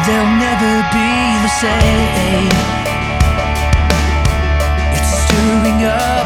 they'll never be the same. It's stirring up